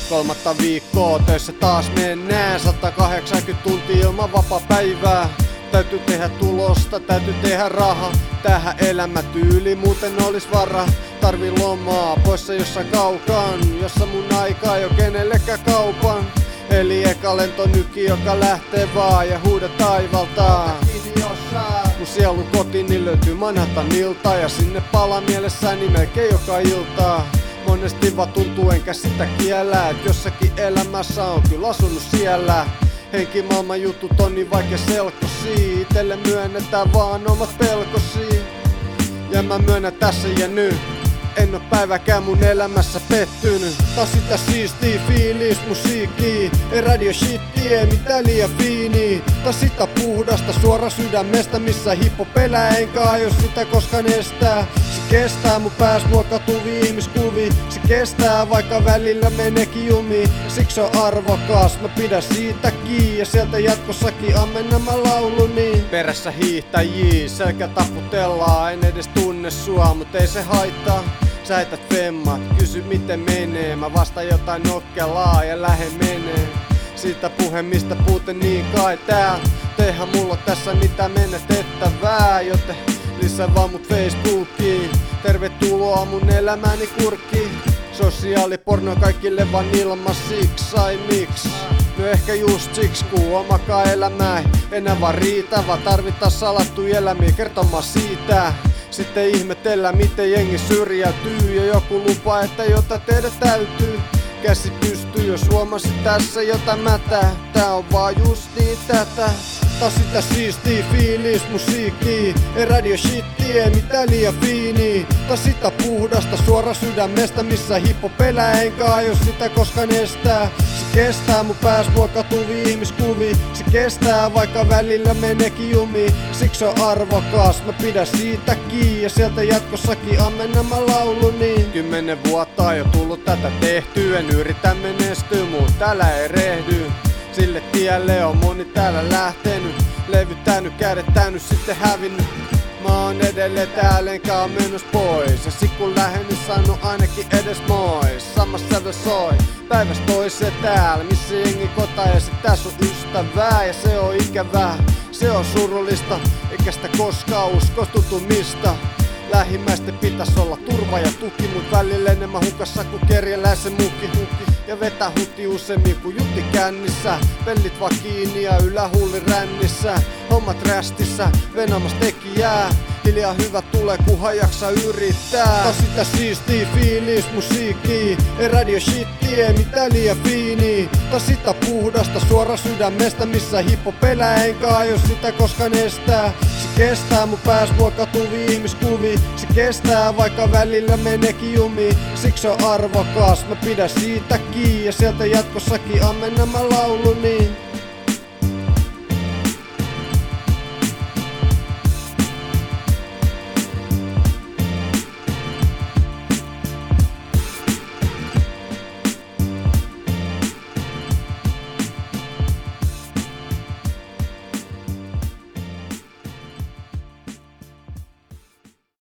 Kolmatta viikkoa töissä taas mennään, 180 tuntia ilman vapaapäivää. Täytyy tehdä tulosta, täytyy tehdä raha. Tähän elämätyyli muuten olis varaa. Tarvii lomaa poissa jossain kaukaan, jossa mun aikaa ei oo kenellekään kaupan. Eli eka lentonyki, joka lähtee vaan ja huuda taivaltaan. Mun sielun kotiin löytyy Manhattanilta ja sinne palaa mielessäni melkein joka ilta. Monesti vaan tuntuu enkä sitä kiellä, et jossakin elämässä on kyllä asunut siellä. Henkimaailman jutut on niin vaikea selkosi, itelle myönnetään vaan omat pelkosi. Ja mä myönnän tässä ja nyt, en oo päiväkään mun elämässä pettynyt. Taas sitä siistii fiilis musiikki, ei radio shitti, ei mitään liian fiini. Taas sitä puhdasta suora sydämestä, missä hippo pelää enkä aio sitä koskaan estää. Se kestää mun pääs muokatuvia ihmiskuvi, se kestää vaikka välillä meneekin jumiin. Siksi on arvokas, mä pidän siitä kiinni ja sieltä jatkossakin ammen nämä lauluni. Perässä hiihtäjii, selkä taputellaan, en edes tunne sua, mut ei se haittaa. Sä heität femmat, kysy miten menee, mä vastaan jotain nokkelaa ja lähe menee. Siitä puhe mistä puute niin kai tää, tehän mulla tässä mitä menetettävää. Joten lisää vaan mut Facebookiin, tervetuloa mun elämäni kurkkiin. Sosiaaliporno kaikille vaan ilmasiks, ai miksi? No ehkä just siksi, kun omakaan elämä ei enää vaan riitä, vaan tarvitaan salattuja elämiä kertomaan siitä. Sitten ihmetellään miten jengi syrjäytyy ja joku lupaa, että jota tehdä täytyy. Käsi pystyy, jos huomasit tässä jotain mätää, tää on vaan just niin tätä. Taas sitä siistii fiilis musiikki, ei radio shitti, ei mitään liian fiini. Taas sitä puhdasta suora sydämestä, missä hippo pelää enkä aio sitä koskaan estää. Se kestää mun pääs muokatuvia ihmiskuvi, se kestää vaikka välillä meneekin jumiin. Siksi on arvokas, mä pidän siitä kiinni ja sieltä jatkossakin ammen nämä lauluni. 10 vuotta on jo tullut tätä tehtyä, en yritä menestyä, mut täällä ei rehdy. Sille tielle on moni täällä lähtenyt, levyttänyt, kädettänyt, sitten hävinnyt. Mä oon edelleen täällä enkä oo menoss pois, ja sit kun lähen niin sano ainakin edes moi. Sama sävel soi, päivästä toiseen täällä, missä jengi kota ja sit tää sun ystävää. Ja se on ikävää, se on surullista, eikä sitä koskaan uskostutu mistä. Lähimmäisten pitäis olla turva ja tuki, mut välillä enemmän hukassa ku kerjäläisen muki. Ja vetää huti useammin kuin jutti kännissä. Pellit vaan kiinni ja ylähuuli rännissä. Hommat rästissä, venamas tekijää. Hiljaa hyvä tulee kunhan jaksaa yrittää. Taas sitä siistii fiilis musiikki, ei radio shitti, ei mitään liian fiini. Taas sitä puhdasta suora sydämestä, missä hippo pelää enkä aio sitä koskaan estää. Se kestää mun pääs muokatuvia ihmiskuvi, se kestää vaikka välillä meneekin jumiin. Siksi on arvokas, mä pidän siitä kiinni ja sieltä jatkossakin ammen nämä lauluni.